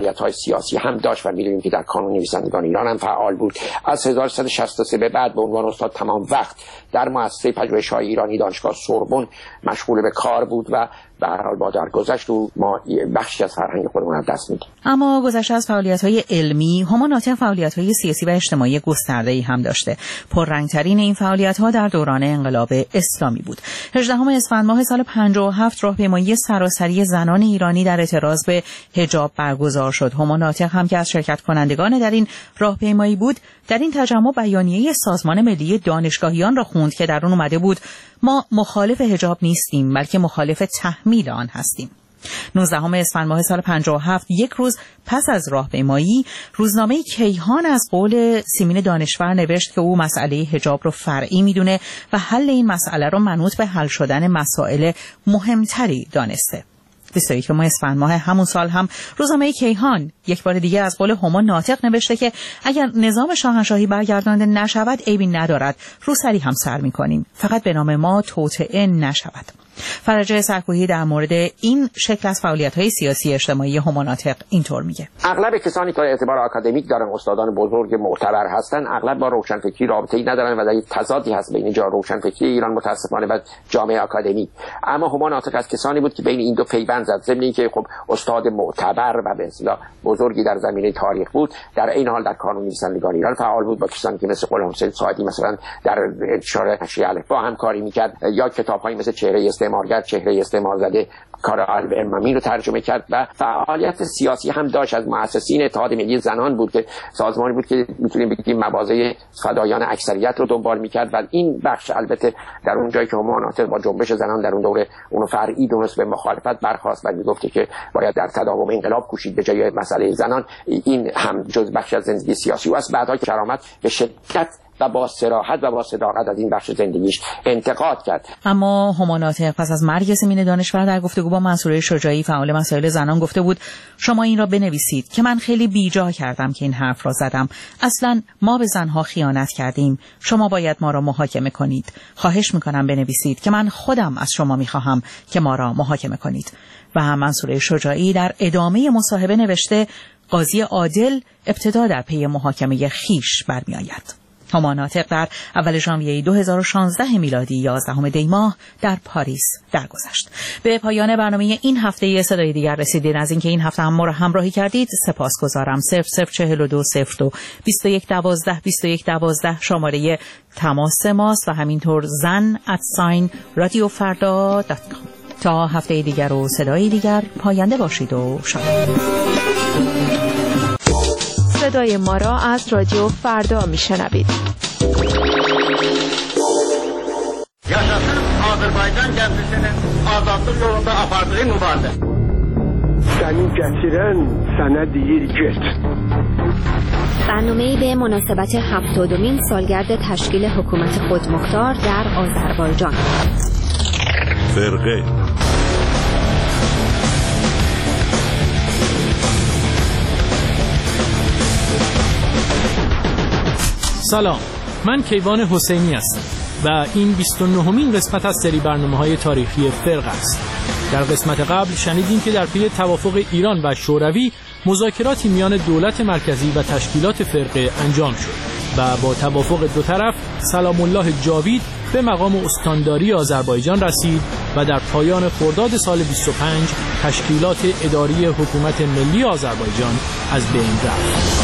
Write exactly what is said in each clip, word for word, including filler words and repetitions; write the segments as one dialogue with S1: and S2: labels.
S1: فعالیت‌های سیاسی هم داشت و می‌دونیم که در کانون نویسندگان ایران هم فعال بود. از هزار و سیصد و شصت و سه به بعد به عنوان استاد تمام وقت در مؤسسه پژوهش‌های ایرانی دانشگاه سوربن مشغول به کار بود و به هر حال با درگذشت و ما بخشی از فرهنگ خودمون از دست میدیم.
S2: اما گذشته از فعالیت‌های علمی، هما ناطق فعالیت‌های سیاسی و اجتماعی گسترده‌ای هم داشته. پررنگ‌ترین این فعالیت‌ها در دوران انقلاب اسلامی بود. هجدهم اسفند ماه سال پنجاه و هفت راهپیمایی سراسری زنان ایرانی در اعتراض به حجاب برگزار شد. هما ناطق هم که از شرکت کنندگان در این راهپیمایی بود، در این تجمع بیانیه سازمان ملی دانشگاهیان را خوند که در آن اومده بود ما مخالف حجاب نیستیم بلکه مخالف تحمیل آن هستیم. نوزدهم اسفند ماه سال پنجاه و هفت، یک روز پس از راهپیمایی، روزنامه کیهان از قول سیمین دانشور نوشت که او مسئله حجاب رو فرعی میدونه و حل این مسئله رو منوط به حل شدن مسائل مهمتری دانسته. بیست و یک اسفند ماه همون سال هم روزنامه کیهان یک بار دیگه از قول هما ناطق نوشته که اگر نظام شاهنشاهی برگردانده نشود عیبی ندارد، روسری هم سر می‌کنیم، فقط به نام ما توطئه نشود. فرجه سرکوهی در مورد این شکل از فعالیت‌های سیاسی اجتماعی هما ناطق اینطور میگه:
S1: اغلب کسانی که اعتبار آکادمیک دارن، استادان بزرگ معتبر هستن، اغلب با روشنفکری رابطه‌ای ندارن و در یک تضادی هست بین جا روشنفکری ایران متأسفانه و جامعه آکادمیک. اما هما ناطق از کسانی بود که بین این دو پیوند زد. ضمن اینکه خب استاد معتبر و به اصطلاح بزرگی در زمینه تاریخ بود، در این حال در کانون نویسندگان ایران فعال بود، با کسانی که مثل غلام حسین ساعدی مثلا در انتشار نشریه الفبا همکاری می‌کرد، یا کتاب‌هایی مثل چهره استعمارگر، چهره استعمار زده کار الف امامی رو ترجمه کرد و فعالیت سیاسی هم داشت. از مؤسسین اتحاد ملی زنان بود که سازمانی بود که میتونیم بگیم مواضع فدایان اکثریت رو دنبال میکرد و این بخش البته در اون جایی که هما ناطق با جنبش زنان در اون دوره اونو فرعی دونست به مخالفت برخاست و میگفت که باید در تداوم انقلاب کوشید به جای مسئله زنان، این هم جز بخش از زندگی سیاسی و از بعدها که کرامت به شدت و با صراحت و با صداقت از این بخش زندگیش انتقاد کرد.
S2: اما هما ناطق پس از مرگ سیمین دانشور در گفتگو با منصوره شجاعی فعال مسائل زنان گفته بود شما این را بنویسید که من خیلی بیجا کردم که این حرف را زدم. اصلا ما به زنها خیانت کردیم. شما باید ما را محاکمه کنید. خواهش میکنم بنویسید که من خودم از شما میخواهم که ما را محاکمه کنید. و هم منصوره شجاعی در ادامه مصاحبه نوشته قاضی عادل ابتدا در پی محاکمه خیش برمیآید. هما ناطق در اول ژانویه دو هزار و شانزده میلادی یازدهم دی ماه در پاریس درگذشت. به پایان برنامه این هفته صدای دیگر رسیدین. از اینکه این هفته هم ما را همراهی کردید سپاسگزارم. صفر صفر چهل و دو صفر دو بیست و یک دوازده بیست و یک دوازده شماره تماس ماست و همینطور زن ات ساین رادیو فردا دات کام. تا هفته دیگر و صدای دیگر پاینده باشید و شاد.
S3: صدای ما را از رادیو فردا میشنوید.
S4: Yaşasın Azərbaycan gənclərinin azadlıq yolunda apardığı mübarizə.
S5: Səni gətirən sənə deyir get.
S6: برنامه‌ای به مناسبت هفتادمین سالگرد تشکیل حکومت خودمختار در آذربایجان.
S7: فرقه
S8: سلام، من کیوان حسینی هستم و این بیست و نهمین قسمت از سری برنامه‌های تاریخی فرقه است. در قسمت قبل شنیدیم که در پی توافق ایران و شوروی مذاکراتی میان دولت مرکزی و تشکیلات فرقه انجام شد و با توافق دو طرف سلام الله جاوید به مقام استانداری آذربایجان رسید و در پایان خرداد سال بیست و پنج تشکیلات اداری حکومت ملی آذربایجان از بین رفت.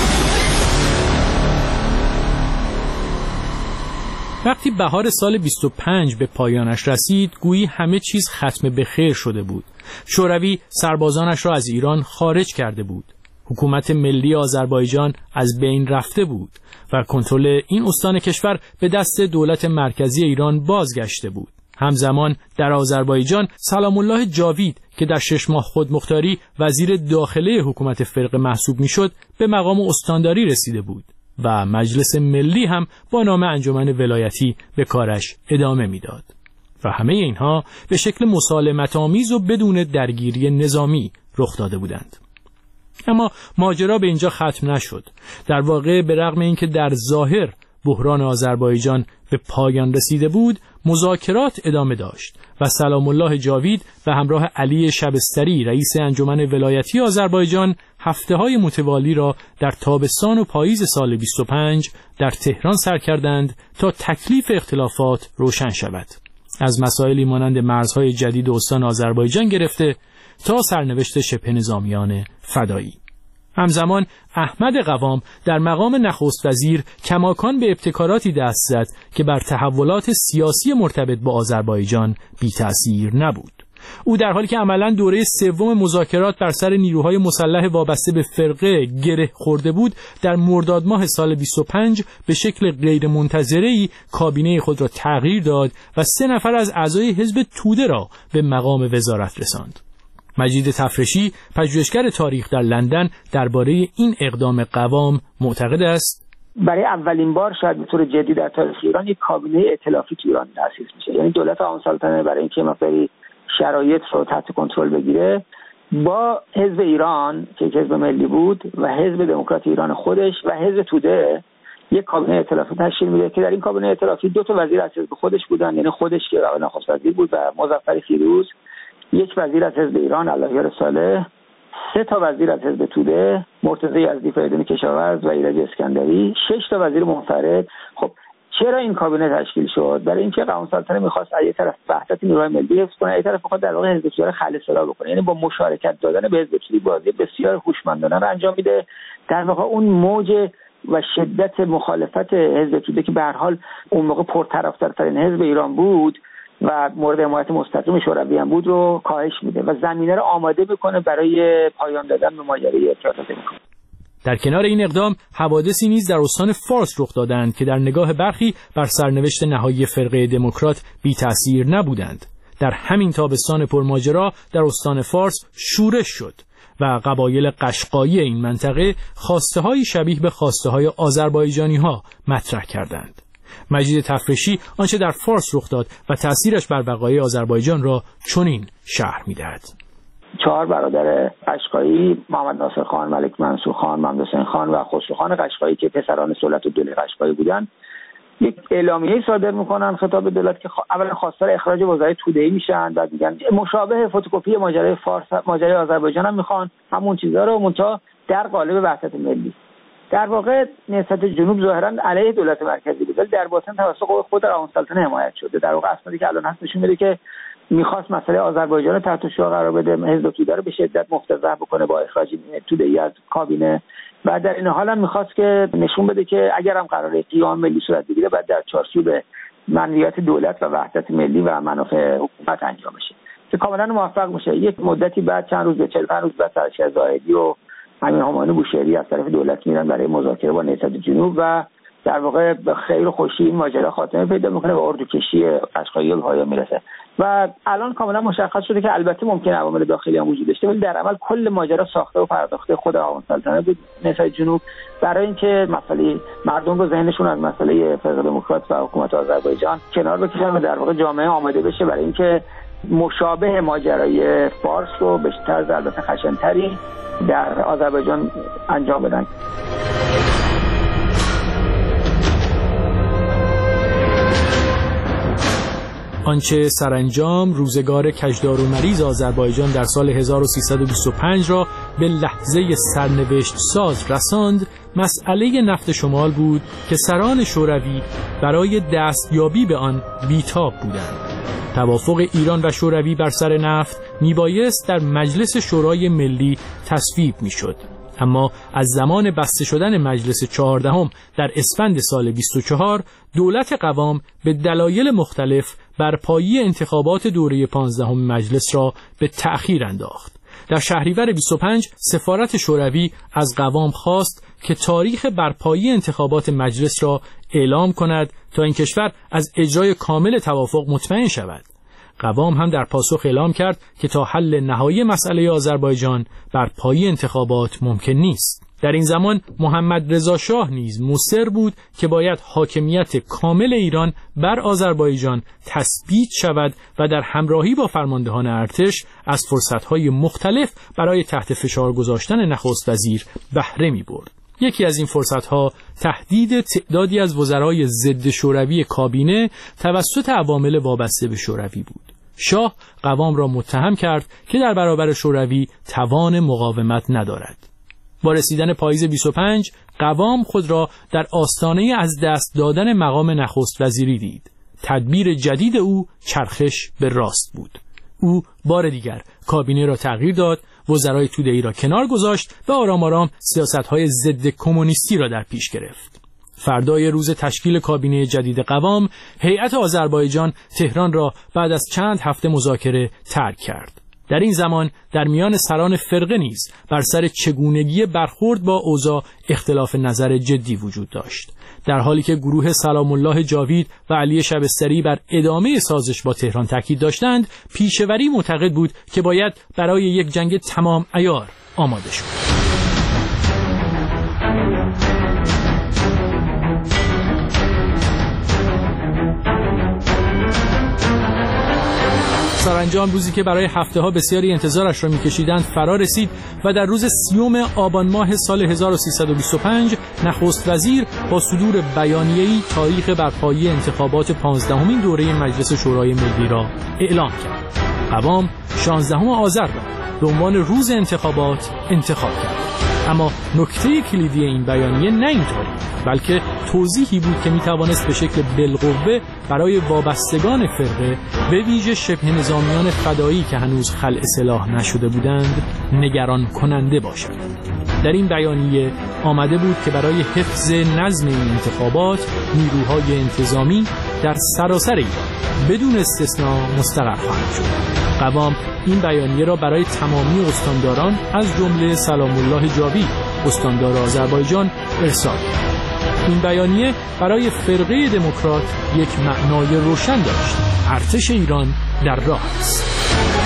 S8: وقتی بهار سال بیست و پنج به پایانش رسید، گویی همه چیز ختم به خیر شده بود. شوروی سربازانش را از ایران خارج کرده بود. حکومت ملی آذربایجان از بین رفته بود و کنترل این استان کشور به دست دولت مرکزی ایران بازگشته بود. همزمان در آذربایجان سلام الله جاوید که در شش ماه خودمختاری وزیر داخله حکومت فرقه محسوب میشد، به مقام استانداری رسیده بود و مجلس ملی هم با نام انجمن ولایتی به کارش ادامه میداد و همه اینها به شکل مسالمت آمیز و بدون درگیری نظامی رخ داده بودند. اما ماجرا به اینجا ختم نشد. در واقع به رغم اینکه در ظاهر بحران آذربایجان به پایان رسیده بود، مذاکرات ادامه داشت و سلام الله جاوید به همراه علی شبستری رئیس انجمن ولایتی آذربایجان هفته‌های متوالی را در تابستان و پاییز سال بیست و پنج در تهران سر کردند تا تکلیف اختلافات روشن شود. از مسائلی مانند مرزهای جدید استان آذربایجان گرفته تا سرنوشت شبه نظامیان فدایی. همزمان احمد قوام در مقام نخست وزیر کماکان به ابتکاراتی دست زد که بر تحولات سیاسی مرتبط با آذربایجان بی تأثیر نبود. او در حالی که عملاً دوره سوم مذاکرات بر سر نیروهای مسلح وابسته به فرقه گره خورده بود، در مرداد ماه سال بیست و پنج به شکل غیر منتظره‌ای کابینه خود را تغییر داد و سه نفر از اعضای حزب توده را به مقام وزارت رساند. مجید تفرشی، پژوهشگر تاریخ در لندن، درباره این اقدام قوام معتقد است
S7: برای اولین بار شاید به طور جدی در تاریخ ایران یک کابینه ائتلافی تو ایران تأسیس میشه. یعنی دولت آموسلطنه برای اینکه مقداری شرایط رو تحت کنترل بگیره با حزب ایران که حزب ملی بود و حزب دموکرات ایران خودش و حزب توده یک کابینه ائتلافی تشکیل میده که در این کابینه ائتلافی دو تا وزیر از حزب خودش بودن، یعنی خودش که نخست وزیر بود و مظفر فیروز، یک وزیر از حزب ایران اللهیار صالح، سه تا وزیر از حزب توده مرتضی یزدی، فریدون کشاورز و ایرج اسکندری، شش تا وزیر منفرد. خب چرا این کابینه تشکیل شد؟ برای اینکه قوام سلطنه می‌خواست از یک طرف وحدت نیروهای ملی حفظ کنه، از یک طرف می‌خواد در واقع حزب توده خالص صدا بکنه، یعنی با مشارکت دادن به حزب توده بازی بسیار هوشمندانه رو انجام میده. در واقع اون موج و شدت مخالفت حزب توده که به هر حال اون موقع پرطرفدارترین حزب ایران بود و مورد حمایت مستقیم شوروی هم بود رو کاهش میده و زمینه رو آماده میکنه برای پایان دادن به ماجرای ارتباطات میکنه.
S8: در کنار این اقدام حوادثی نیز در استان فارس رخ دادند که در نگاه برخی بر سرنوشت نهایی فرقه دموکرات بی تأثیر نبودند. در همین تابستان پرماجرا در استان فارس شورش شد و قبایل قشقایی این منطقه خواسته‌های شبیه به خواسته‌های آذربایجانی‌ها مطرح کردند. مجید تفرشی آنچه در فارس رخ داد و تأثیرش بر بقای آذربایجان را چنین شرح می‌دهد.
S7: چهار برادر قشقایی، محمد ناصر خان، ملک منصور خان، محمد حسین خان و خسرو خان قشقایی که پسران سلطه دوله قشقایی بودند، یک اعلامیه صادر میکنن خطاب دولت که اولا خواستار اخراج وزرای توده‌ای میشن، بعد میگن مشابه فتوکپی ماجرای فارس ماجرای آذربایجان هم میخوان همون چیزا رو، منتها در قالب وحدت ملی. در واقع نهضت جنوب ظاهرا علیه دولت مرکزی بود، ولی در باطن توسط خود قوام سلطنه حمایت شده. در واقع اسنادی که الان هست نشون میده که میخواست مسئله آذربایجان رو تحت شعار قرار بده، حزب توده رو به شدت مفتضح بکنه با اخراج توده‌ای از کابینه و در این حال هم میخواست که نشون بده که اگر هم قراره قیام ملی صورت بگیره باید در چارچوب منویات دولت و وحدت ملی و منافع حکومت انجام بشه که کاملا موفق میشه. یک مدتی بعد چند روز چهل و پنج روز بعد سرشار زاهدی و امین همانی بوشهری از طرف دولت میرن برای مذاکره با نهضت جنوب و در واقع به خیر و خوشی این ماجرا خاتمه پیدا میکنه و اردوکشی قشقایی به پایان میرسه و الان کاملا مشخص شده که البته ممکنه عوامل داخلی هم وجود داشته ولی در عمل کل ماجرا ساخته و پرداخته خود قوام سلطنه بود، نهضت جنوب، برای اینکه مسئله مردم رو ذهنشون از مسئله فرقه دموکرات و حکومت آذربایجان کنار بکشن و در واقع جامعه آماده بشه برای اینکه مشابه ماجرای فارس رو به طرز البته خشن‌تری در آذربایجان انجام بدن.
S8: آنچه سرانجام روزگار کجدار و مریض آذربایجان در سال هزار و سیصد و بیست و پنج را به لحظه سرنوشت ساز رساند، مسئله نفت شمال بود که سران شوروی برای دستیابی به آن بیتاب بودند. توافق ایران و شوروی بر سر نفت میبایست در مجلس شورای ملی تصویب میشد، اما از زمان بسته شدن مجلس چهاردهم در اسفند سال بیست و چهار دولت قوام به دلایل مختلف برپایی انتخابات دوره پانزدهم مجلس را به تأخیر انداخت. در شهریور بیست و پنج سفارت شوروی از قوام خواست که تاریخ برپایی انتخابات مجلس را اعلام کند تا این کشور از اجرای کامل توافق مطمئن شود. قوام هم در پاسخ اعلام کرد که تا حل نهایی مسئله آذربایجان برپایی انتخابات ممکن نیست. در این زمان محمد رضا شاه نیز مصر بود که باید حاکمیت کامل ایران بر آذربایجان تثبیت شود و در همراهی با فرماندهان ارتش از فرصت‌های مختلف برای تحت فشار گذاشتن نخست وزیر بهره می‌برد. یکی از این فرصت‌ها تهدید تعدادی از وزرای ضد شوروی کابینه توسط عوامل وابسته به شوروی بود. شاه قوام را متهم کرد که در برابر شوروی توان مقاومت ندارد. با رسیدن پاییز بیست و پنج قوام خود را در آستانه از دست دادن مقام نخست وزیری دید. تدبیر جدید او چرخش به راست بود. او بار دیگر کابینه را تغییر داد، وزرای توده‌ای را کنار گذاشت و آرام آرام سیاست‌های ضد کمونیستی را در پیش گرفت. فردای روز تشکیل کابینه جدید قوام، هیئت آذربایجان تهران را بعد از چند هفته مذاکره ترک کرد. در این زمان در میان سران فرقه نیز بر سر چگونگی برخورد با اوضاع اختلاف نظر جدی وجود داشت. در حالی که گروه سلام الله جاوید و علی شبستری بر ادامه سازش با تهران تاکید داشتند، پیشوری معتقد بود که باید برای یک جنگ تمام عیار آماده شد. سرانجام روزی که برای هفته ها بسیاری انتظارش را می‌کشیدند فرا رسید و در روز سیوم آبان ماه سال هزار و سیصد و بیست و پنج نخست وزیر با صدور بیانیه‌ای تاریخ برپایی انتخابات پانزدهمین دوره مجلس شورای ملی را اعلام کرد. قوام شانزدهم آذر را به عنوان روز انتخابات انتخاب کرد. اما نکته کلیدی این بیانیه نه این تاریخ، بلکه توضیحی بود که میتوانست به شکل بالقوه برای وابستگان فرقه، به ویژه شبه نظامیان فدایی که هنوز خلع سلاح نشده بودند، نگران کننده باشد. در این بیانیه آمده بود که برای حفظ نظم این انتخابات نیروهای انتظامی در سراسر ایران بدون استثناء مستقر خواهند شد. قوام این بیانیه را برای تمامی استانداران از جمله سلام الله جاوید استاندار آذربایجان ارسال کرد. این بیانیه برای فرقه دموکرات یک معنای روشن داشت: ارتش ایران در راه است.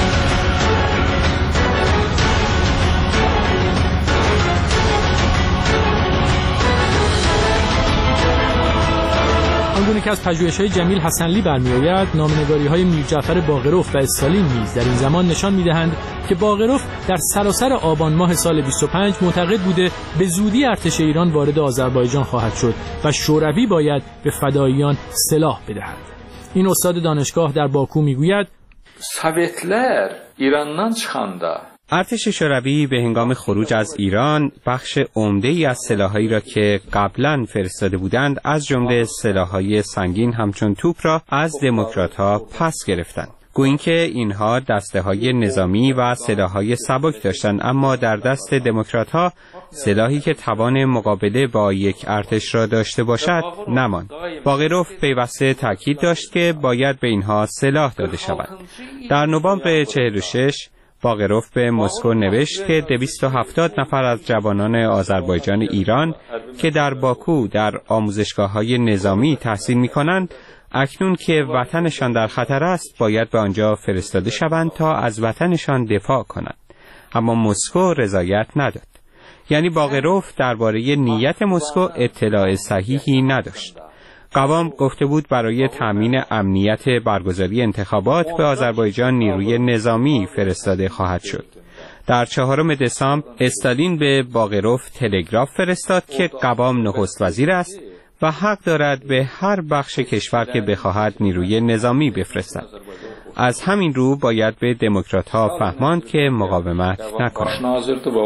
S8: آنگونه که از پژوهش‌های جمیل حسنلی برمی‌آید، نامه‌نگاری‌های میرجعفر باقرف و استالین نیز در این زمان نشان می‌دهند که باقرف در سراسر آبان ماه سال بیست و پنج معتقد بوده به زودی ارتش ایران وارد آذربایجان خواهد شد و شوروی باید به فداییان سلاح بدهد. این استاد دانشگاه در باکو می‌گوید
S9: سوویتلر ایرانdan çıxanda
S10: ارتش شوروی به هنگام خروج از ایران بخش عمده‌ای از سلاح‌هایی را که قبلاً فرستاده بودند، از جمله سلاح‌های سنگین همچون توپ را از دموکرات‌ها پس گرفتند. گویی که اینها دسته‌های نظامی و سلاح‌های سبک داشتند، اما در دست دموکرات‌ها سلاحی که توان مقابله با یک ارتش را داشته باشد نماند. باقرف پیوسته تاکید داشت که باید به اینها سلاح داده شود. در نوامبر چهل و شش باقرف به مسکو نوشت که دویست و هفتاد نفر از جوانان آذربایجان ایران که در باکو در آموزشگاه‌های نظامی تحصیل می‌کنند، اکنون که وطنشان در خطر است باید به آنجا فرستاده شوند تا از وطنشان دفاع کنند. اما مسکو رضایت نداد. یعنی باقرف درباره نیت مسکو اطلاع صحیحی نداشت. قوام گفته بود برای تأمین امنیت برگزاری انتخابات به آذربایجان نیروی نظامی فرستاده خواهد شد. در چهارم دسامبر استالین به باقرف تلگراف فرستاد که قوام نخست وزیر است و حق دارد به هر بخش کشور که بخواهد نیروی نظامی بفرستد. از همین رو باید به دموکرات‌ها فهماند که مقاومت نکنند.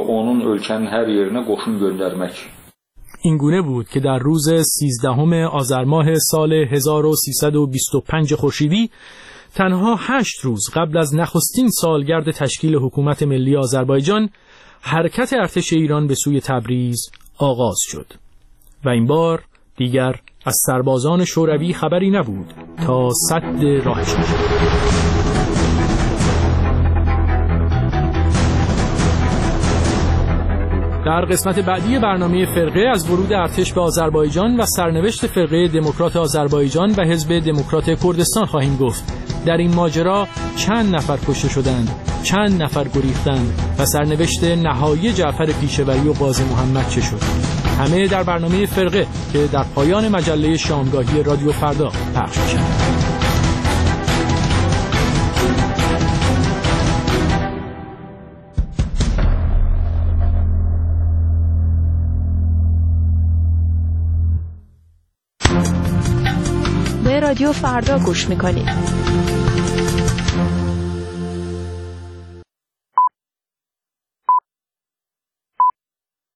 S8: این گونه بود که در روز سیزدهم آذر ماه سال هزار و سیصد و بیست و پنج خورشیدی، تنها هشت روز قبل از نخستین سالگرد تشکیل حکومت ملی آذربایجان، حرکت ارتش ایران به سوی تبریز آغاز شد و این بار دیگر از سربازان شوروی خبری نبود تا سد راه شد. در قسمت بعدی برنامه فرقه از ورود ارتش به آذربایجان و سرنوشت فرقه دموکرات آذربایجان و حزب دموکرات کردستان خواهیم گفت. در این ماجرا چند نفر کشته شدند، چند نفر گریختند و سرنوشت نهایی جعفر پیشوری و قاضی محمد چه شد؟ همه در برنامه فرقه که در پایان مجله شامگاهی رادیو فردا پخش می‌شود.
S3: رادیو فردا گوش میکنید.